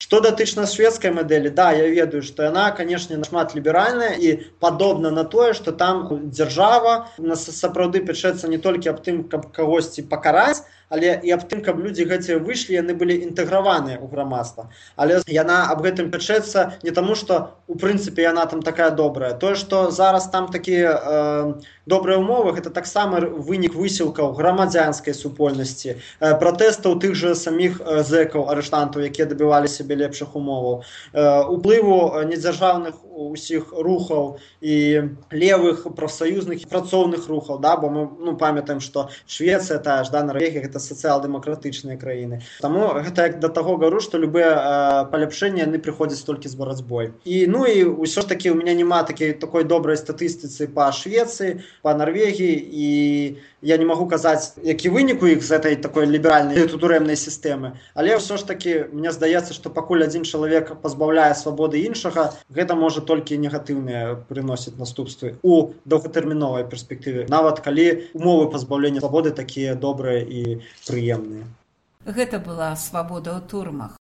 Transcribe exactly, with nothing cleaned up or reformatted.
Што датычна шведскай мадэлі, да, я ведаю, што яна, канешне, нашмат ліберальная і падобна на тое, што там дзяржава сапраўды пячэцца не толькі аб тым, каб кагосьці пакараць, але і аб тым, каб людзі гэтыя выйшлі, яны былі інтэграваныя ў грамадства. Але яна аб гэтым пячэцца не таму, што у прынцыпе яна там такая добрая. Тое, што зараз там такія э, добрыя ўмовы, гэта таксама вынік высілкаў грамадзянскай супольнасці, э, пратэстаў тых жа саміх э, зэкаў, арыштантаў, якія дабівалі сябе лепшых умоваў, э, уплыву недзяржаўных усіх рухаў і левых прафсаюзных і працоўных рухаў, да, бо мы ну, памятаем, што Швецыя, тая ж, да, Норвегія, гэта сацыял-дэмакратычныя краіны. Таму гэта як да таго гавару, што любыя э, паляпшэнні яны прыходзяць толькі з барацьбой. І ну і ўсё ж такі у меня няма такой такой добрай статыстыцы па Швецыі, па Норвегіі, і я не магу казаць, які вынік у іх з этой такой ліберальнай турэмнай сістэмы, але ўсё ж такі мне здаецца, што пакуль адзін чалавек пазбаўляе свабоды іншага, гэта можа толькі негатыўныя прыносіць наступствы у доўгатэрміновай перспектыве, нават калі умовы пазбаўлення свабоды такія добрыя і прыемныя. Гэта была свабода ў турмах.